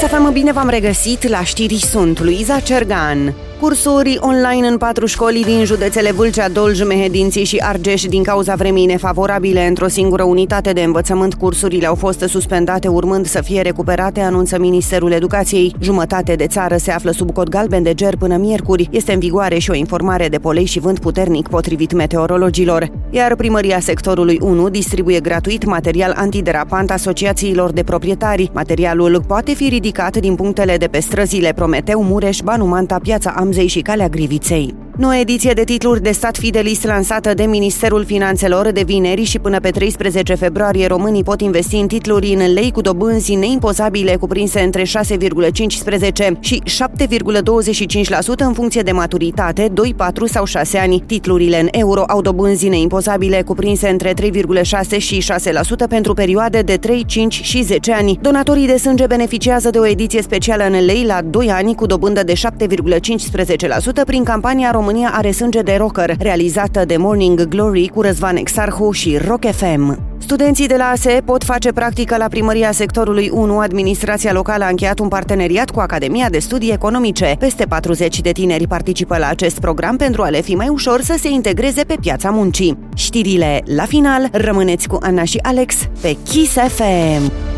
FM, bine v-am regăsit, la știri sunt Luiza Cergan. Cursuri online în 4 școli din județele Vâlcea, Dolj, Mehedinții și Argeș din cauza vremii nefavorabile. Într-o singură unitate de învățământ, cursurile au fost suspendate, urmând să fie recuperate, anunță Ministerul Educației. Jumătate de țară se află sub cod galben de ger până miercuri. Este în vigoare și o informare de polei și vânt puternic, potrivit meteorologilor. Iar Primăria Sectorului 1 distribuie gratuit material antiderapant asociațiilor de proprietari. Materialul poate fi ridicat din punctele de pe străzile Prometeu, Mureș, Banu Manta, Piața Amzei și Calea Griviței. Noua ediție de titluri de stat Fidelis lansată de Ministerul Finanțelor de vineri și până pe 13 februarie românii pot investi în titluri în lei cu dobânzi neimpozabile cuprinse între 6,15 și 7,25% în funcție de maturitate, 2, 4 sau 6 ani. Titlurile în euro au dobânzi neimpozabile cuprinse între 3,6 și 6% pentru perioade de 3, 5 și 10 ani. Donatorii de sânge beneficiază de o ediție specială în lei la 2 ani cu dobândă de 7,15% prin campania România are sânge de rocker, realizată de Morning Glory cu Răzvan Exarhu și Rock FM. Studenții de la ASE pot face practică la Primăria Sectorului 1. Administrația locală a încheiat un parteneriat cu Academia de Studii Economice. Peste 40 de tineri participă la acest program pentru a le fi mai ușor să se integreze pe piața muncii. Știrile la final, rămâneți cu Ana și Alex pe Kiss FM.